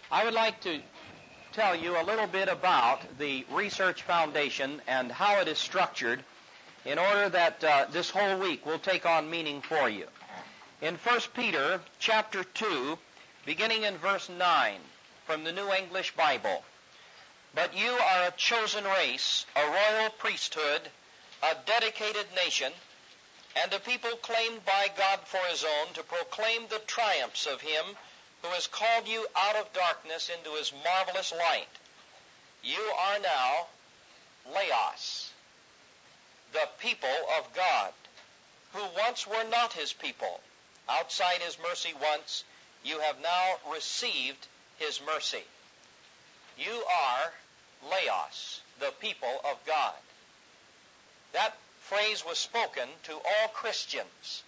I would like to tell you a little bit about the Research Foundation and how it is structured in order that this whole week will take on meaning for you. In 1 Peter chapter 2, beginning in verse 9 from the New English Bible, "But you are a chosen race, a royal priesthood, a dedicated nation, and a people claimed by God for his own, to proclaim the triumphs of him who has called you out of darkness into his marvelous light. You are now Laos, the people of God, who once were not his people. Outside his mercy once, you have now received his mercy." You are Laos, the people of God. That phrase was spoken to all Christians.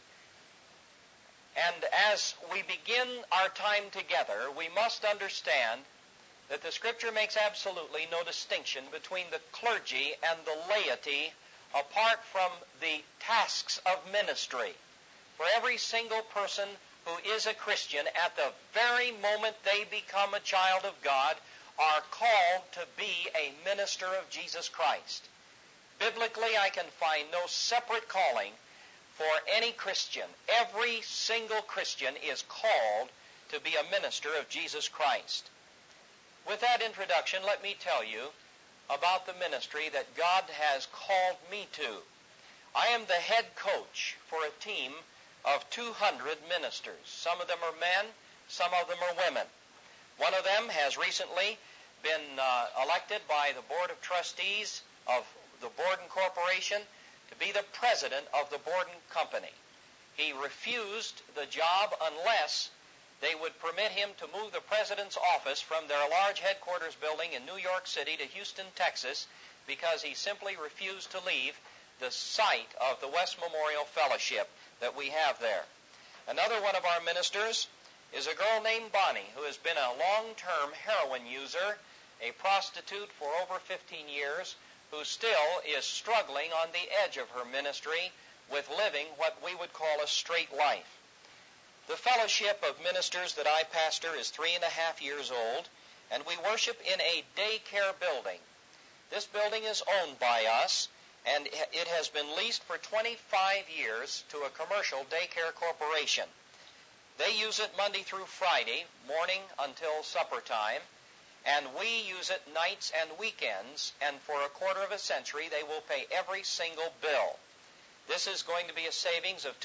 And as we begin our time together, we must understand that the Scripture makes absolutely no distinction between the clergy and the laity apart from the tasks of ministry. For every single person who is a Christian, at the very moment they become a child of God, are called to be a minister of Jesus Christ. Biblically, I can find no separate calling for any Christian. Every single Christian is called to be a minister of Jesus Christ. With that introduction, let me tell you about the ministry that God has called me to. I am the head coach for a team of 200 ministers. Some of them are men, some of them are women. One of them has recently been elected by the Board of Trustees of the Borden Corporation to be the president of the Borden Company. He refused the job unless they would permit him to move the president's office from their large headquarters building in New York City to Houston, Texas, because he simply refused to leave the site of the West Memorial Fellowship that we have there. Another one of our ministers is a girl named Bonnie, who has been a long-term heroin user, a prostitute for over 15 years, who still is struggling on the edge of her ministry with living what we would call a straight life. The fellowship of ministers that I pastor is 3.5 years old, and we worship in a daycare building. This building is owned by us, and it has been leased for 25 years to a commercial daycare corporation. They use it Monday through Friday, morning until supper time, and we use it nights and weekends, and for a quarter of a century they will pay every single bill. This is going to be a savings of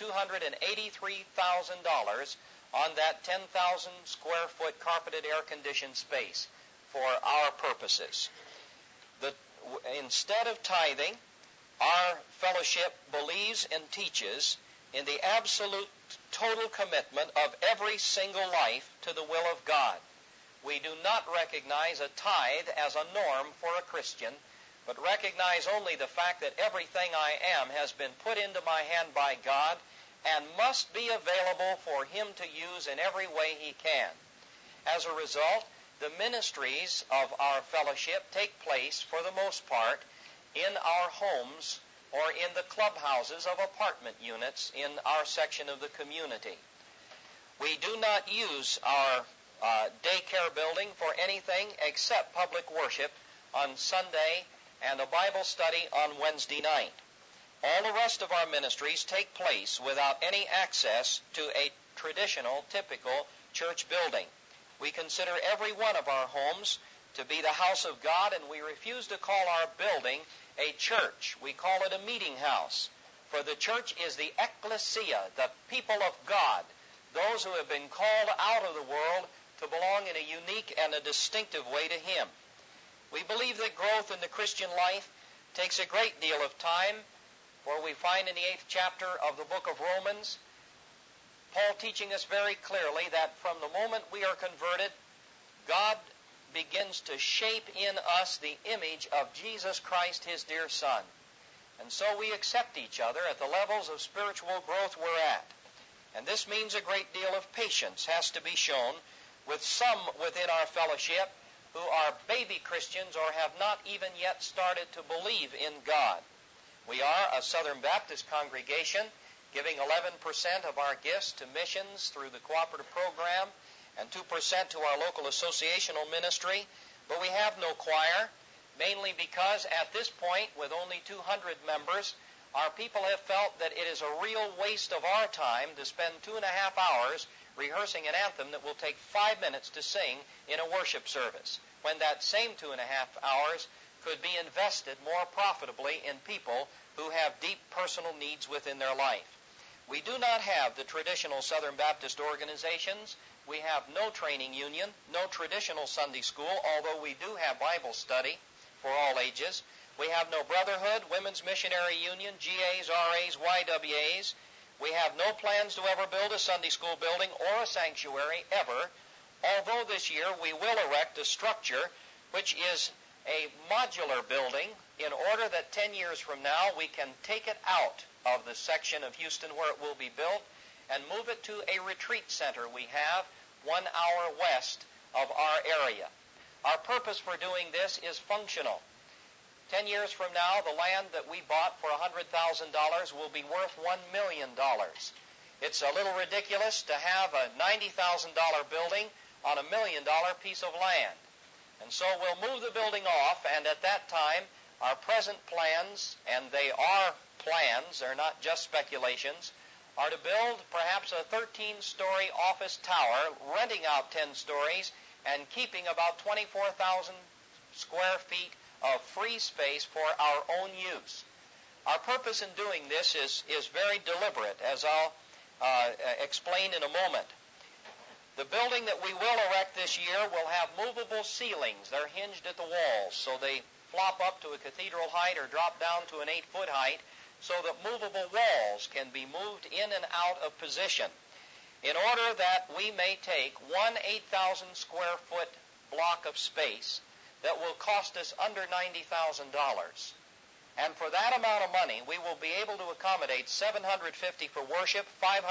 $283,000 on that 10,000 square foot carpeted air-conditioned space for our purposes. Instead of tithing, our fellowship believes and teaches in the absolute total commitment of every single life to the will of God. We do not recognize a tithe as a norm for a Christian, but recognize only the fact that everything I am has been put into my hand by God and must be available for him to use in every way he can. As a result, the ministries of our fellowship take place, for the most part, in our homes or in the clubhouses of apartment units in our section of the community. We do not use our daycare building for anything except public worship on Sunday and a Bible study on Wednesday night. All the rest of our ministries take place without any access to a traditional, typical church building. We consider every one of our homes to be the house of God, and we refuse to call our building a church. We call it a meeting house. For the church is the ecclesia, the people of God, those who have been called out of the world to belong in a unique and a distinctive way to him. We believe that growth in the Christian life takes a great deal of time, for we find in the 8th chapter of the book of Romans, Paul teaching us very clearly that from the moment we are converted, God begins to shape in us the image of Jesus Christ, his dear Son. And so we accept each other at the levels of spiritual growth we're at. And this means a great deal of patience has to be shown with some within our fellowship who are baby Christians or have not even yet started to believe in God. We are a Southern Baptist congregation, giving 11% of our gifts to missions through the cooperative program, and 2% to our local associational ministry. But we have no choir, mainly because at this point, with only 200 members, our people have felt that it is a real waste of our time to spend 2.5 hours rehearsing an anthem that will take 5 minutes to sing in a worship service, when that same 2.5 hours could be invested more profitably in people who have deep personal needs within their life. We do not have the traditional Southern Baptist organizations. We have no training union, no traditional Sunday school, although we do have Bible study for all ages. We have no brotherhood, women's missionary union, GAs, RAs, YWAs. We have no plans to ever build a Sunday school building or a sanctuary, ever, although this year we will erect a structure which is a modular building in order that 10 years from now we can take it out of the section of Houston where it will be built and move it to a retreat center we have 1 hour west of our area. Our purpose for doing this is functional. 10 years from now, the land that we bought for $100,000 will be worth $1 million. It's a little ridiculous to have a $90,000 building on $1 million piece of land. And so we'll move the building off, and at that time, our present plans, and they are plans, they're not just speculations, are to build perhaps a 13-story office tower, renting out 10 stories, and keeping about 24,000 square feet of free space for our own use. Our purpose in doing this is very deliberate, as I'll explain in a moment. The building that we will erect this year will have movable ceilings. They're hinged at the walls, so they flop up to a cathedral height or drop down to an 8-foot height, so that movable walls can be moved in and out of position, in order that we may take one 8,000 square foot block of space that will cost us under $90,000. And for that amount of money, we will be able to accommodate 750 for worship,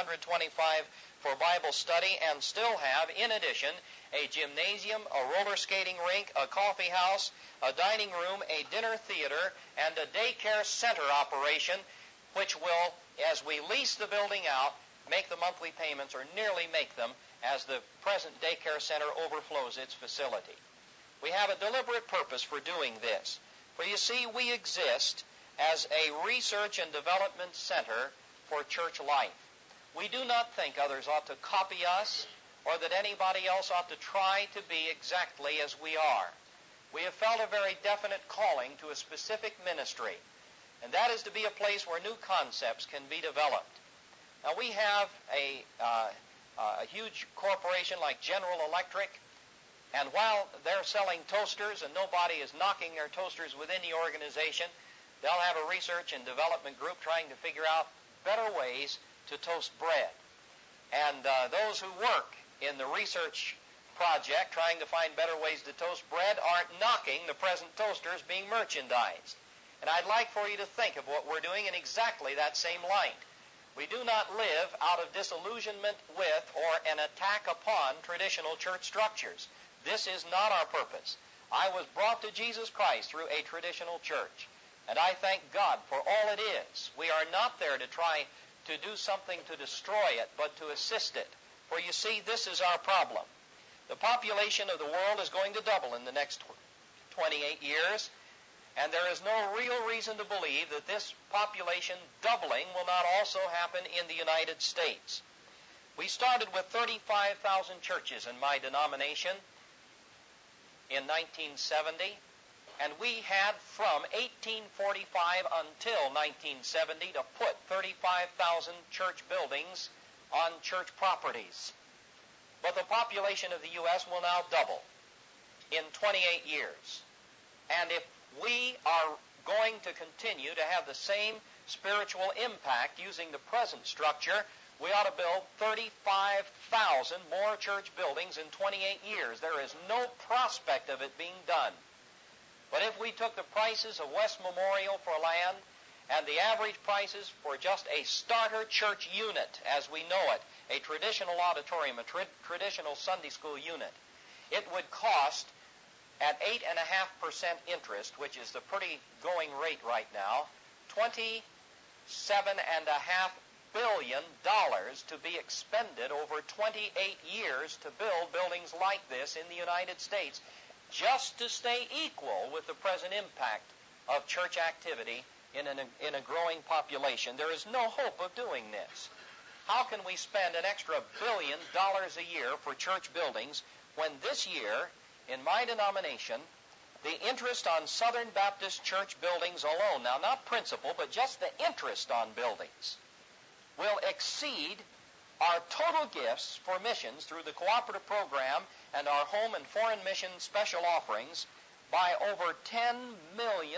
525 for Bible study, and still have, in addition, a gymnasium, a roller skating rink, a coffee house, a dining room, a dinner theater, and a daycare center operation, which will, as we lease the building out, make the monthly payments, or nearly make them, as the present daycare center overflows its facility. We have a deliberate purpose for doing this. For you see, we exist as a research and development center for church life. We do not think others ought to copy us, or that anybody else ought to try to be exactly as we are. We have felt a very definite calling to a specific ministry, and that is to be a place where new concepts can be developed. Now, we have a huge corporation like General Electric, and while they're selling toasters and nobody is knocking their toasters within the organization, they'll have a research and development group trying to figure out better ways to toast bread. And those who work in the research project trying to find better ways to toast bread aren't knocking the present toasters being merchandised. And I'd like for you to think of what we're doing in exactly that same light. We do not live out of disillusionment with or an attack upon traditional church structures. This is not our purpose. I was brought to Jesus Christ through a traditional church, and I thank God for all it is. We are not there to try to do something to destroy it, but to assist it. For you see, this is our problem. The population of the world is going to double in the next 28 years, and there is no real reason to believe that this population doubling will not also happen in the United States. We started with 35,000 churches in my denomination in 1970, and we had from 1845 until 1970 to put 35,000 church buildings on church properties. But the population of the U.S. will now double in 28 years. And if we are going to continue to have the same spiritual impact using the present structure, we ought to build 35,000 more church buildings in 28 years. There is no prospect of it being done. But if we took the prices of West Memorial for land and the average prices for just a starter church unit, as we know it, a traditional auditorium, a traditional Sunday school unit, it would cost, at 8.5% interest, which is the pretty going rate right now, $27.5 billion to be expended over 28 years to build buildings like this in the United States, just to stay equal with the present impact of church activity in a growing population. There is no hope of doing this. How can we spend an extra $1 billion a year for church buildings when this year, in my denomination, the interest on Southern Baptist church buildings alone, now not principal, but just the interest on buildings, will exceed our total gifts for missions through the cooperative program and our home and foreign mission special offerings by over $10 million.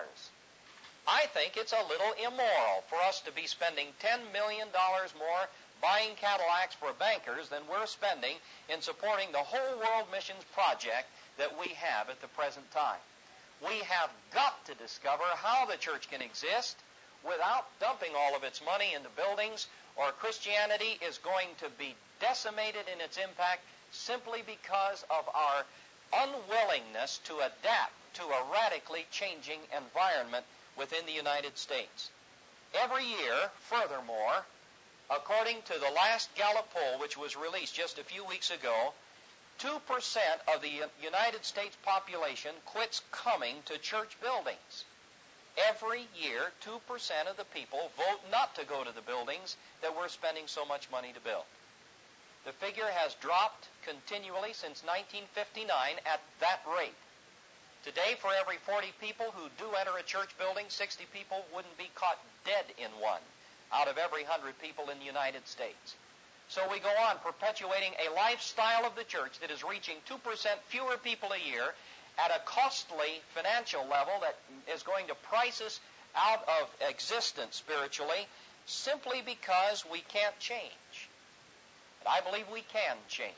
I think it's a little immoral for us to be spending $10 million more buying Cadillacs for bankers than we're spending in supporting the whole world missions project that we have at the present time. We have got to discover how the church can exist without dumping all of its money into buildings, or Christianity is going to be decimated in its impact simply because of our unwillingness to adapt to a radically changing environment within the United States. Every year, furthermore, according to the last Gallup poll, which was released just a few weeks ago, 2% of the United States population quits coming to church buildings. Every year, 2% of the people vote not to go to the buildings that we're spending so much money to build. The figure has dropped continually since 1959 at that rate. Today, for every 40 people who do enter a church building, 60 people wouldn't be caught dead in one out of every 100 people in the United States. So we go on perpetuating a lifestyle of the church that is reaching 2% fewer people a year at a costly financial level that is going to price us out of existence spiritually simply because we can't change. But I believe we can change.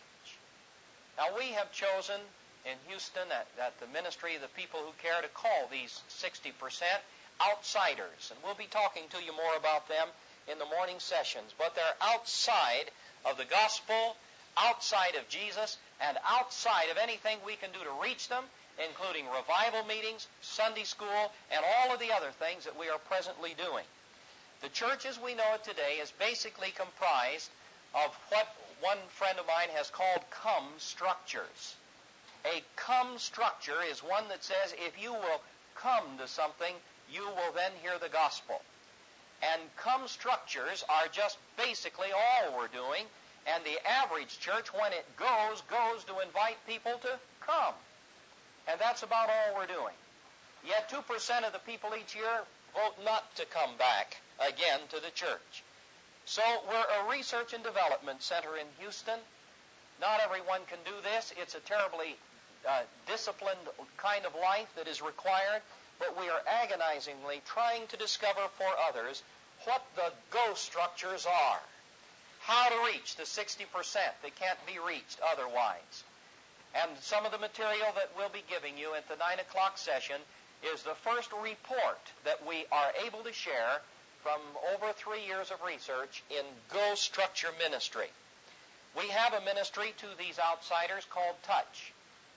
Now, we have chosen in Houston at the ministry of the people who care to call these 60% outsiders. And we'll be talking to you more about them in the morning sessions. But they're outside of the gospel, outside of Jesus, and outside of anything we can do to reach them, including revival meetings, Sunday school, and all of the other things that we are presently doing. The church as we know it today is basically comprised of what one friend of mine has called come structures. A come structure is one that says if you will come to something, you will then hear the gospel. And come structures are just basically all we're doing, and the average church, when it goes to invite people to come. And that's about all we're doing. Yet 2% of the people each year vote not to come back again to the church. So we're a research and development center in Houston. Not everyone can do this. It's a terribly disciplined kind of life that is required, but we are agonizingly trying to discover for others what the go structures are, how to reach the 60% that can't be reached otherwise. And some of the material that we'll be giving you at the 9 o'clock session is the first report that we are able to share from over 3 years of research in Go Structure Ministry. We have a ministry to these outsiders called Touch,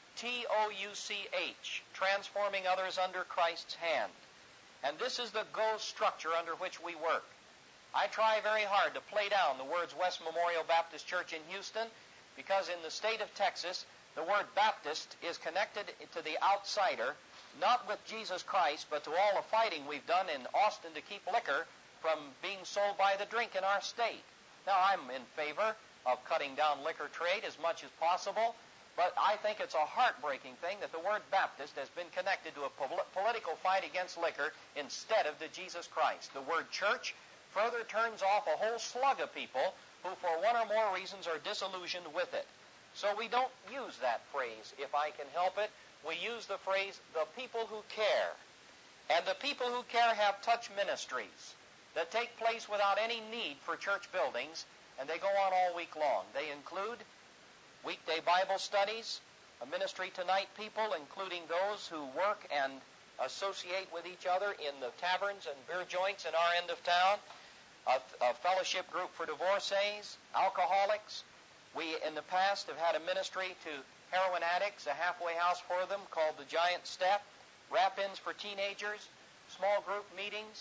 T-O-U-C-H, Transforming Others Under Christ's Hand. And this is the Go structure under which we work. I try very hard to play down the words West Memorial Baptist Church in Houston, because in the state of Texas, the word Baptist is connected to the outsider, not with Jesus Christ, but to all the fighting we've done in Austin to keep liquor from being sold by the drink in our state. Now, I'm in favor of cutting down liquor trade as much as possible, but I think it's a heartbreaking thing that the word Baptist has been connected to a political fight against liquor instead of to Jesus Christ. The word church further turns off a whole slug of people who, for one or more reasons, are disillusioned with it. So we don't use that phrase, if I can help it. We use the phrase, the people who care. And the people who care have touch ministries that take place without any need for church buildings, and they go on all week long. They include weekday Bible studies, a ministry to night people, including those who work and associate with each other in the taverns and beer joints in our end of town, a fellowship group for divorcees, alcoholics. We, in the past, have had a ministry to heroin addicts, a halfway house for them called the Giant Step, wrap-ins for teenagers, small group meetings,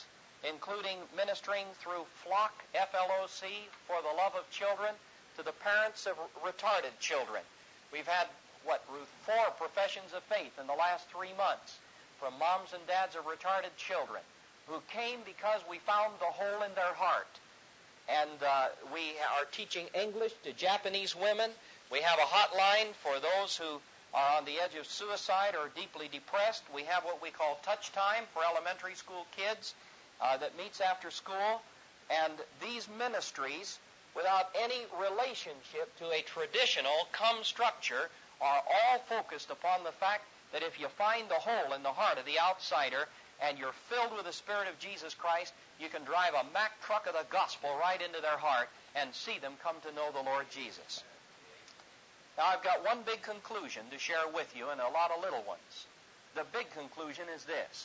including ministering through Flock, F-L-O-C, for the love of children, to the parents of retarded children. We've had, Ruth, 4 professions of faith in the last 3 months from moms and dads of retarded children who came because we found the hole in their heart. And we are teaching English to Japanese women. We have a hotline for those who are on the edge of suicide or deeply depressed. We have what we call Touch Time for elementary school kids that meets after school. And these ministries, without any relationship to a traditional come structure, are all focused upon the fact that if you find the hole in the heart of the outsider and you're filled with the Spirit of Jesus Christ, you can drive a Mack truck of the gospel right into their heart and see them come to know the Lord Jesus. Now, I've got one big conclusion to share with you and a lot of little ones. The big conclusion is this: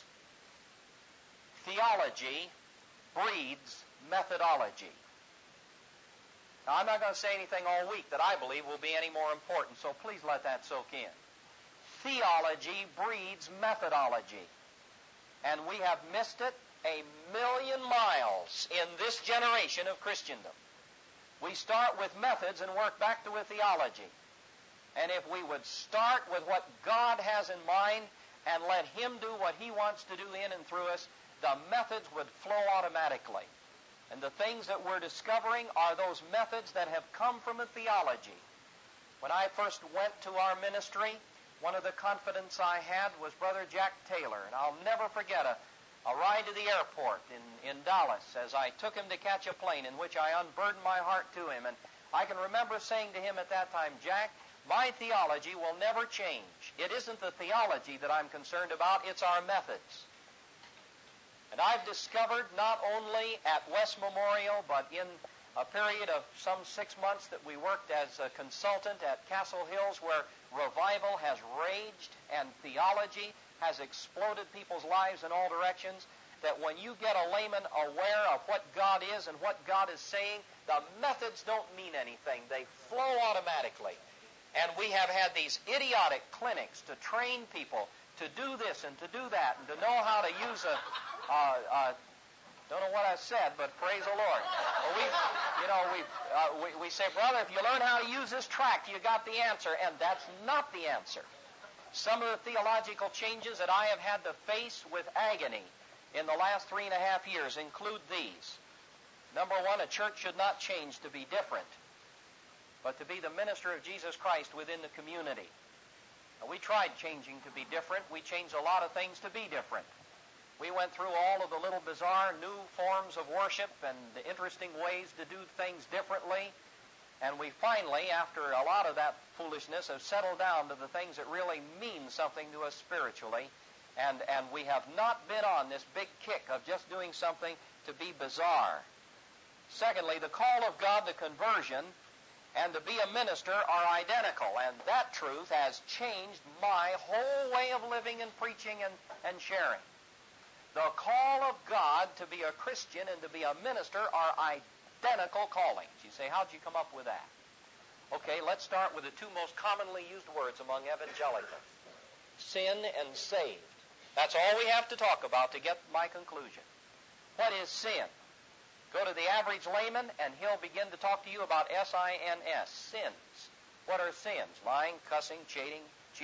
theology breeds methodology. Now, I'm not going to say anything all week that I believe will be any more important, so please let that soak in. Theology breeds methodology. And we have missed it 1,000,000 miles in this generation of Christendom. We start with methods and work back to a theology. And if we would start with what God has in mind and let Him do what He wants to do in and through us, the methods would flow automatically. And the things that we're discovering are those methods that have come from a theology. When I first went to our ministry, one of the confidants I had was Brother Jack Taylor. And I'll never forget a ride to the airport in Dallas as I took him to catch a plane, in which I unburdened my heart to him. And I can remember saying to him at that time, Jack, my theology will never change. It isn't the theology that I'm concerned about, it's our methods. And I've discovered not only at West Memorial, but in a period of some 6 months that we worked as a consultant at Castle Hills, where revival has raged and theology has exploded people's lives in all directions, that when you get a layman aware of what God is and what God is saying, the methods don't mean anything. They flow automatically. And we have had these idiotic clinics to train people to do this and to do that and to know how to use don't know what I said, but praise the Lord. Well, we say, brother, if you learn how to use this tract, you got the answer, and that's not the answer. Some of the theological changes that I have had to face with agony in the last 3.5 years include these. Number one, a church should not change to be different, but to be the minister of Jesus Christ within the community. Now, we tried changing to be different. We changed a lot of things to be different. We went through all of the little bizarre new forms of worship and the interesting ways to do things differently. And we finally, after a lot of that foolishness, have settled down to the things that really mean something to us spiritually. And we have not been on this big kick of just doing something to be bizarre. Secondly, the call of God to conversion and to be a minister are identical. And that truth has changed my whole way of living and preaching and sharing. The call of God to be a Christian and to be a minister are identical callings. You say, how'd you come up with that? Okay, let's start with the 2 most commonly used words among evangelicals: sin and saved. That's all we have to talk about to get my conclusion. What is sin? Go to the average layman and he'll begin to talk to you about S-I-N-S, sins. What are sins? Lying, cussing, cheating,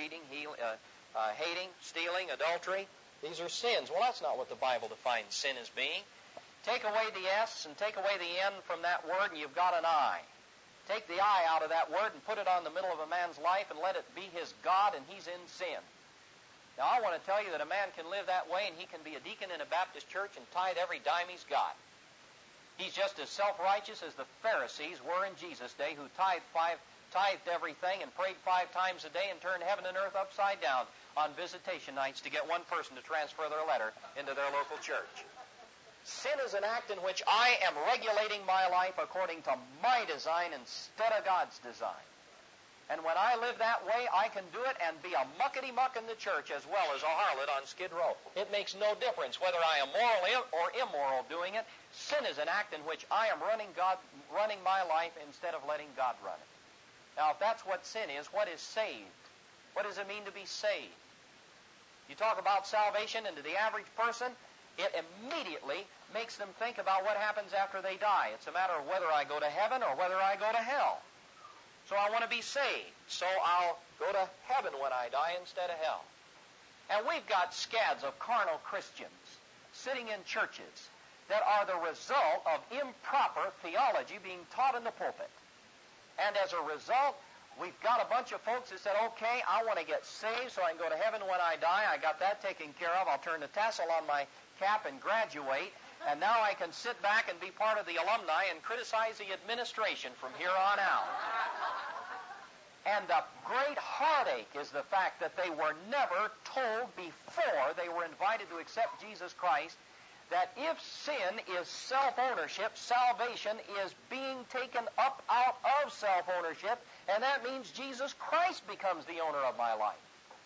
hating, stealing, adultery. These are sins. Well, that's not what the Bible defines sin as being. Take away the S and take away the N from that word and you've got an I. Take the I out of that word and put it on the middle of a man's life and let it be his God, and he's in sin. Now, I want to tell you that a man can live that way and he can be a deacon in a Baptist church and tithe every dime he's got. He's just as self-righteous as the Pharisees were in Jesus' day, who tithed everything and prayed 5 times a day and turned heaven and earth upside down on visitation nights to get one person to transfer their letter into their local church. Sin is an act in which I am regulating my life according to my design instead of God's design. And when I live that way, I can do it and be a muckety-muck in the church as well as a harlot on Skid Row. It makes no difference whether I am moral or immoral doing it. Sin is an act in which I am running my life instead of letting God run it. Now, if that's what sin is, what is saved? What does it mean to be saved? You talk about salvation, and to the average person, it immediately makes them think about what happens after they die. It's a matter of whether I go to heaven or whether I go to hell. So I want to be saved, so I'll go to heaven when I die instead of hell. And we've got scads of carnal Christians sitting in churches that are the result of improper theology being taught in the pulpit. And as a result, we've got a bunch of folks that said, okay, I want to get saved so I can go to heaven when I die. I got that taken care of. I'll turn the tassel on my cap and graduate. And now I can sit back and be part of the alumni and criticize the administration from here on out. And the great heartache is the fact that they were never told before they were invited to accept Jesus Christ that if sin is self-ownership, salvation is being taken up out of self-ownership, and that means Jesus Christ becomes the owner of my life.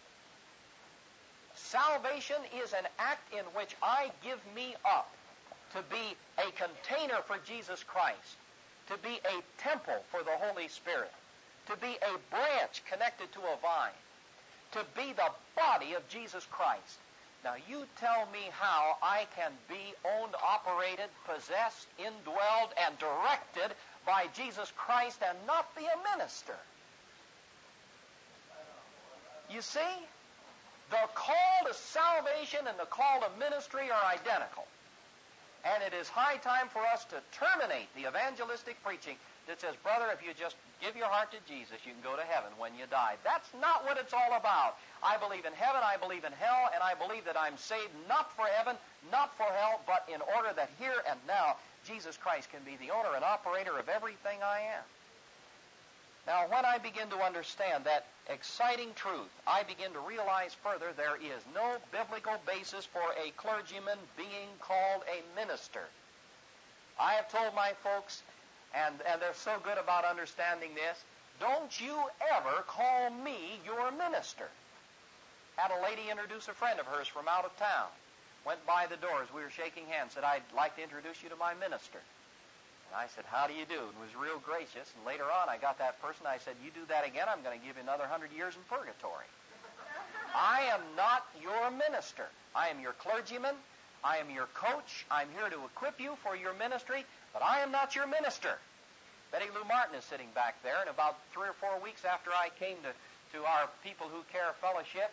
Salvation is an act in which I give me up to be a container for Jesus Christ, to be a temple for the Holy Spirit, to be a branch connected to a vine, to be the body of Jesus Christ. Now, you tell me how I can be owned, operated, possessed, indwelled, and directed by Jesus Christ and not be a minister. You see, the call to salvation and the call to ministry are identical. And it is high time for us to terminate the evangelistic preaching that says, brother, if you just give your heart to Jesus, you can go to heaven when you die. That's not what it's all about. I believe in heaven, I believe in hell, and I believe that I'm saved not for heaven, not for hell, but in order that here and now Jesus Christ can be the owner and operator of everything I am. Now, when I begin to understand that exciting truth, I begin to realize further there is no biblical basis for a clergyman being called a minister. I have told my folks, and they're so good about understanding this, don't you ever call me your minister. Had a lady introduce a friend of hers from out of town. Went by the door as we were shaking hands, said, I'd like to introduce you to my minister. And I said, how do you do? And was real gracious. And later on, I got that person. I said, you do that again, I'm going to give you another 100 years in purgatory. I am not your minister. I am your clergyman. I am your coach. I'm here to equip you for your ministry, but I am not your minister. Betty Lou Martin is sitting back there, and about 3 or 4 weeks after I came to our People Who Care Fellowship,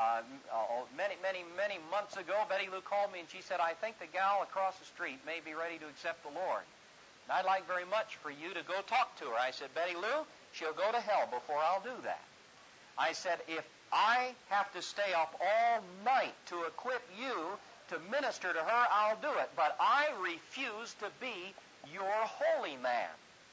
many months ago, Betty Lou called me and she said, I think the gal across the street may be ready to accept the Lord. And I'd like very much for you to go talk to her. I said, Betty Lou, she'll go to hell before I'll do that. I said, if I have to stay up all night to equip you to minister to her, I'll do it. But I refuse to be your holy man.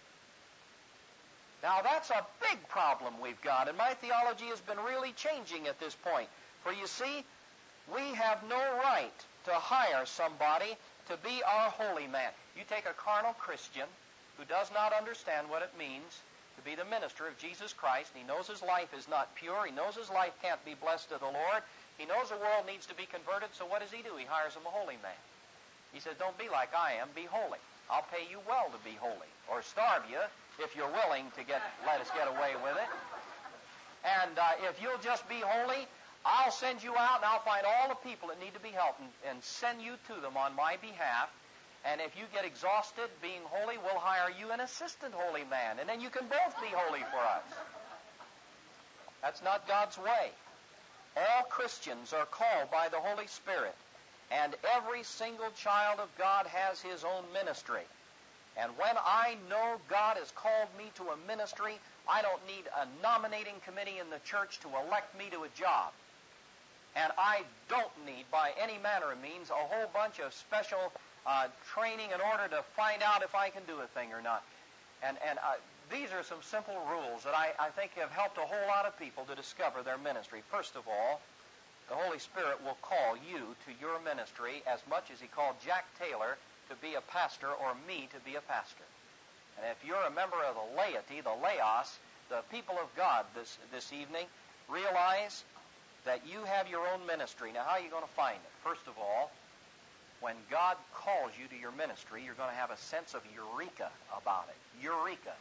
Now, that's a big problem we've got, and my theology has been really changing at this point. For you see, we have no right to hire somebody to be our holy man. You take a carnal Christian who does not understand what it means to be the minister of Jesus Christ. He knows his life is not pure. He knows his life can't be blessed to the Lord. He knows the world needs to be converted, so what does he do? He hires him a holy man. He says, don't be like I am, be holy. I'll pay you well to be holy, or starve you if you're willing to let us get away with it. And if you'll just be holy, I'll send you out and I'll find all the people that need to be helped and send you to them on my behalf. And if you get exhausted being holy, we'll hire you an assistant holy man, and then you can both be holy for us. That's not God's way. All Christians are called by the Holy Spirit, and every single child of God has his own ministry. And when I know God has called me to a ministry, I don't need a nominating committee in the church to elect me to a job. And I don't need, by any manner of means, a whole bunch of special training in order to find out if I can do a thing or not. And these are some simple rules that I think have helped a whole lot of people to discover their ministry. First of all, the Holy Spirit will call you to your ministry as much as he called Jack Taylor to be a pastor or me to be a pastor. And if you're a member of the laity, the laos, the people of God this evening, realize that you have your own ministry. Now, how are you going to find it? First of all, when God calls you to your ministry, you're going to have a sense of eureka about it. Eureka.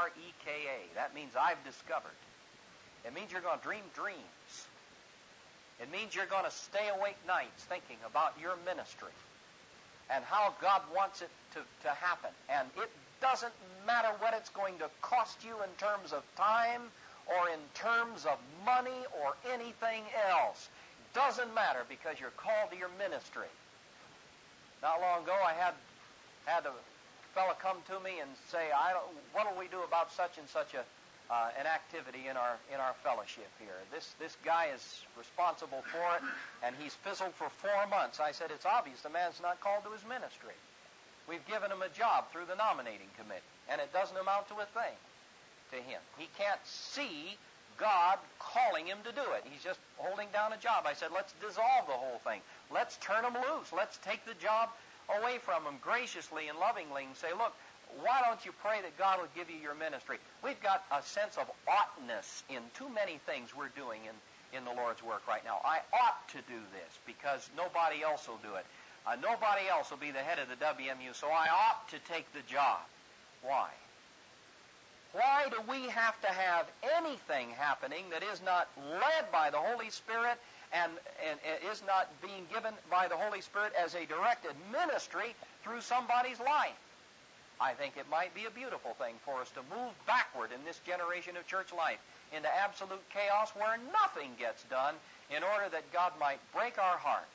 E-U-R-E-K-A. That means I've discovered. It means you're going to dream dreams. It means you're going to stay awake nights thinking about your ministry and how God wants it to happen. And it doesn't matter what it's going to cost you in terms of time or in terms of money or anything else. It doesn't matter because you're called to your ministry. Not long ago, I had a fellow come to me and say, what will we do about such and such an activity in our fellowship here? This guy is responsible for it, and he's fizzled for 4 months. I said, it's obvious the man's not called to his ministry. We've given him a job through the nominating committee, and it doesn't amount to a thing to him. He can't see God calling him to do it. He's just holding down a job. I said, let's dissolve the whole thing. Let's turn him loose. Let's take the job away from him graciously and lovingly and say, look, why don't you pray that God will give you your ministry? We've got a sense of oughtness in too many things we're doing in the Lord's work right now. I ought to do this because nobody else will do it. Nobody else will be the head of the WMU, so I ought to take the job. Why? Why do we have to have anything happening that is not led by the Holy Spirit and is not being given by the Holy Spirit as a directed ministry through somebody's life? I think it might be a beautiful thing for us to move backward in this generation of church life into absolute chaos where nothing gets done in order that God might break our heart.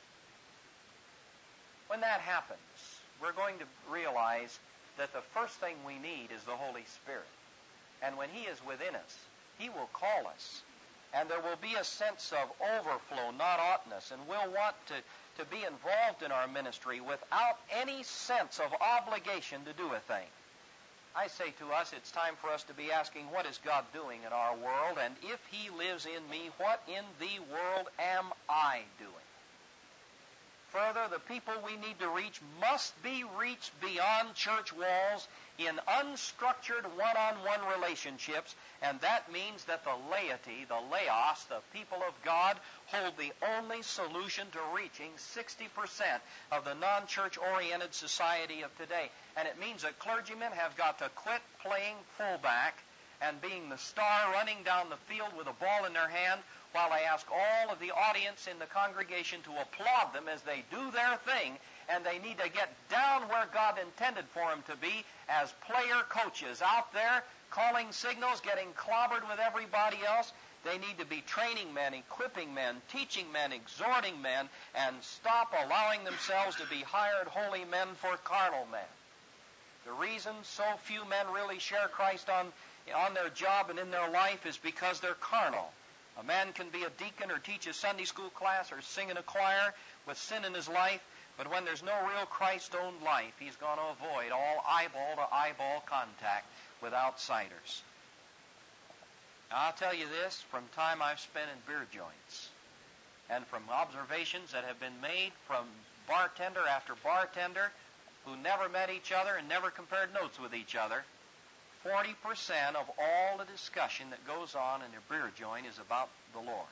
When that happens, we're going to realize that the first thing we need is the Holy Spirit. And when He is within us, He will call us. And there will be a sense of overflow, not oughtness. And we'll want to be involved in our ministry without any sense of obligation to do a thing. I say to us, it's time for us to be asking, what is God doing in our world? And if He lives in me, what in the world am I doing? Further, the people we need to reach must be reached beyond church walls in unstructured one-on-one relationships, and that means that the laity, the laos, the people of God, hold the only solution to reaching 60% of the non-church-oriented society of today. And it means that clergymen have got to quit playing fullback and being the star running down the field with a ball in their hand, while I ask all of the audience in the congregation to applaud them as they do their thing, and they need to get down where God intended for them to be as player coaches out there, calling signals, getting clobbered with everybody else. They need to be training men, equipping men, teaching men, exhorting men, and stop allowing themselves to be hired holy men for carnal men. The reason so few men really share Christ on their job and in their life is because they're carnal. A man can be a deacon or teach a Sunday school class or sing in a choir with sin in his life, but when there's no real Christ-owned life, he's going to avoid all eyeball-to-eyeball contact with outsiders. Now, I'll tell you this, from time I've spent in beer joints and from observations that have been made from bartender after bartender who never met each other and never compared notes with each other, 40% of all the discussion that goes on in a beer joint is about the Lord.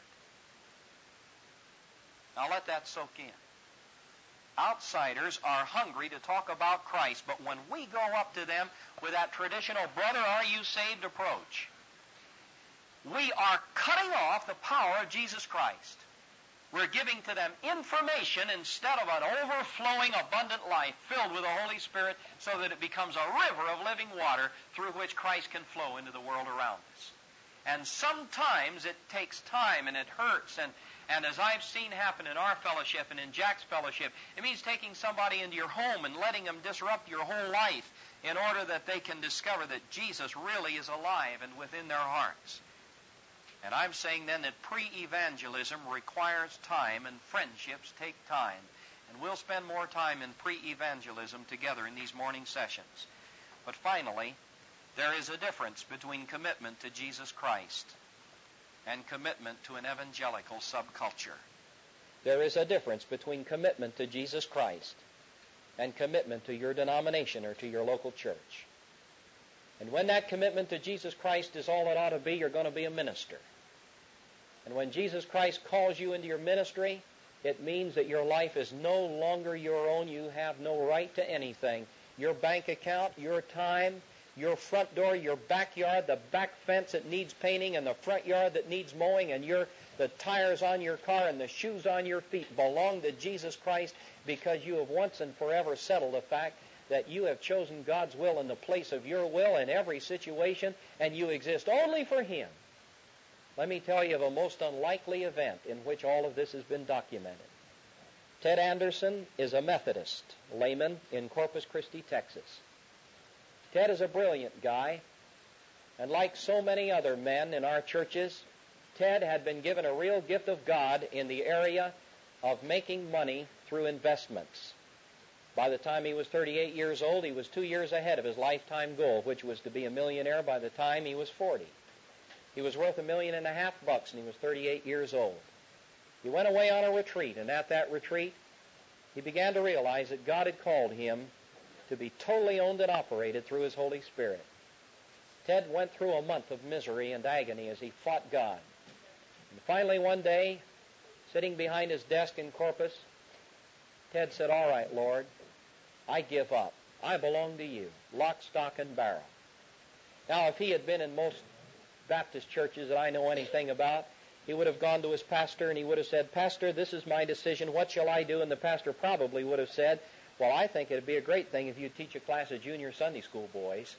Now let that soak in. Outsiders are hungry to talk about Christ, but when we go up to them with that traditional "brother, are you saved?" approach, we are cutting off the power of Jesus Christ. We're giving to them information instead of an overflowing, abundant life filled with the Holy Spirit so that it becomes a river of living water through which Christ can flow into the world around us. And sometimes it takes time and it hurts. And as I've seen happen in our fellowship and in Jack's fellowship, it means taking somebody into your home and letting them disrupt your whole life in order that they can discover that Jesus really is alive and within their hearts. And I'm saying then that pre-evangelism requires time, and friendships take time. And we'll spend more time in pre-evangelism together in these morning sessions. But finally, there is a difference between commitment to Jesus Christ and commitment to an evangelical subculture. There is a difference between commitment to Jesus Christ and commitment to your denomination or to your local church. And when that commitment to Jesus Christ is all it ought to be, you're going to be a minister. And when Jesus Christ calls you into your ministry, it means that your life is no longer your own. You have no right to anything. Your bank account, your time, your front door, your backyard, the back fence that needs painting, and the front yard that needs mowing, and the tires on your car and the shoes on your feet belong to Jesus Christ, because you have once and forever settled the fact that you have chosen God's will in the place of your will in every situation, and you exist only for Him. Let me tell you of a most unlikely event in which all of this has been documented. Ted Anderson is a Methodist layman in Corpus Christi, Texas. Ted is a brilliant guy, and like so many other men in our churches, Ted had been given a real gift of God in the area of making money through investments. By the time he was 38 years old, he was 2 years ahead of his lifetime goal, which was to be a millionaire by the time he was 40. He was worth $1.5 million, and he was 38 years old. He went away on a retreat, and at that retreat, he began to realize that God had called him to be totally owned and operated through His Holy Spirit. Ted went through a month of misery and agony as he fought God. And finally one day, sitting behind his desk in Corpus, Ted said, "All right, Lord, I give up. I belong to You, lock, stock, and barrel." Now, if he had been in most Baptist churches that I know anything about, he would have gone to his pastor and he would have said, "Pastor, this is my decision. What shall I do?" And the pastor probably would have said, "Well, I think it would be a great thing if you teach a class of junior Sunday school boys."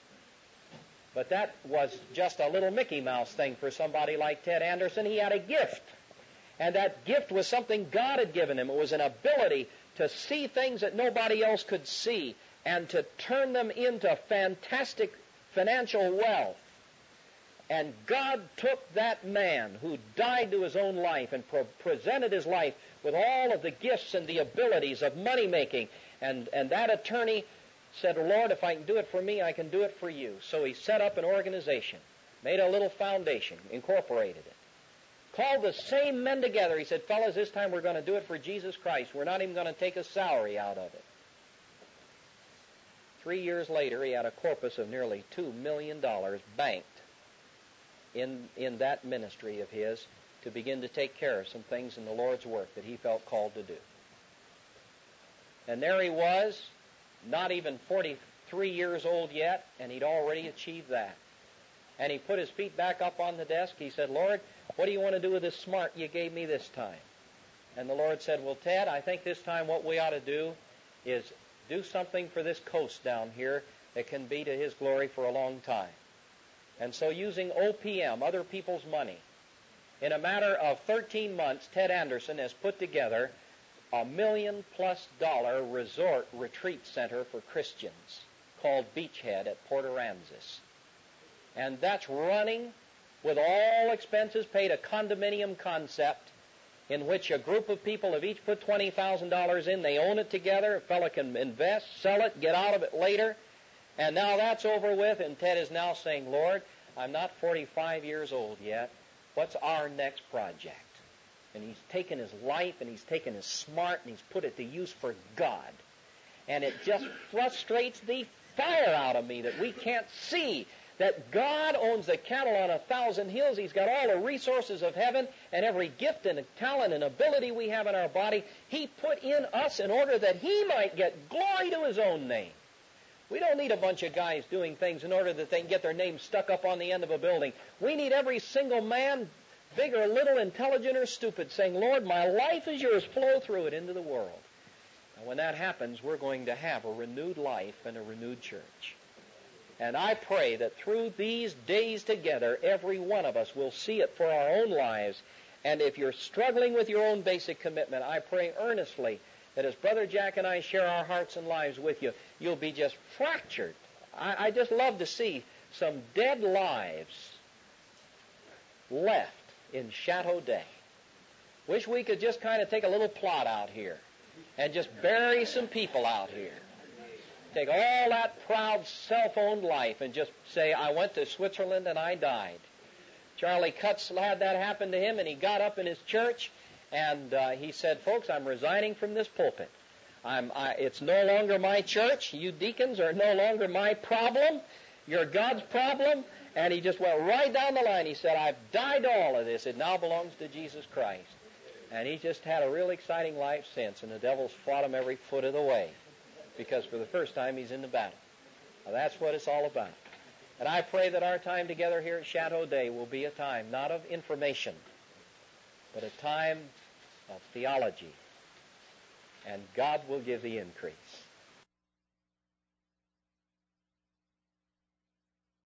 But that was just a little Mickey Mouse thing for somebody like Ted Anderson. He had a gift. And that gift was something God had given him. It was an ability to see things that nobody else could see and to turn them into fantastic financial wealth. And God took that man who died to his own life and presented his life with all of the gifts and the abilities of money-making. And that attorney said, "Lord, if I can do it for me, I can do it for You." So he set up an organization, made a little foundation, incorporated it, called the same men together. He said, "Fellas, this time we're going to do it for Jesus Christ. We're not even going to take a salary out of it." 3 years later, he had a corpus of nearly $2 million banked in that ministry of his to begin to take care of some things in the Lord's work that he felt called to do. And there he was, not even 43 years old yet, and he'd already achieved that. And he put his feet back up on the desk. He said, "Lord, what do You want to do with this smart You gave me this time?" And the Lord said, "Well, Ted, I think this time what we ought to do is do something for this coast down here that can be to His glory for a long time." And so using OPM, other people's money, in a matter of 13 months, Ted Anderson has put together $1 million+ resort retreat center for Christians called Beachhead at Port Aransas. And that's running with all expenses paid, a condominium concept in which a group of people have each put $20,000 in. They own it together. A fellow can invest, sell it, get out of it later. And now that's over with, and Ted is now saying, "Lord, I'm not 45 years old yet. What's our next project?" And he's taken his life and he's taken his smart and he's put it to use for God. And it just frustrates the fire out of me that we can't see that God owns the cattle on 1,000 hills. He's got all the resources of heaven, and every gift and talent and ability we have in our body, He put in us in order that He might get glory to His own name. We don't need a bunch of guys doing things in order that they can get their name stuck up on the end of a building. We need every single man, big or little, intelligent or stupid, saying, "Lord, my life is Yours. Flow through it into the world." And when that happens, we're going to have a renewed life and a renewed church. And I pray that through these days together, every one of us will see it for our own lives. And if you're struggling with your own basic commitment, I pray earnestly that as Brother Jack and I share our hearts and lives with you, you'll be just fractured. I just love to see some dead lives left in Chateau Day. Wish we could just kind of take a little plot out here and just bury some people out here. Take all that proud, self-owned life and just say, "I went to Switzerland and I died." Charlie Cutts had that happen to him, and he got up in his church and he said, "Folks, I'm resigning from this pulpit. It's no longer my church. You deacons are no longer my problem. You're God's problem." And he just went right down the line. He said, "I've died to all of this. It now belongs to Jesus Christ." And he's just had a real exciting life since, and the devil's fought him every foot of the way, because for the first time he's in the battle. Now that's what it's all about. And I pray that our time together here at Chateau Day will be a time not of information, but a time of theology. And God will give the increase.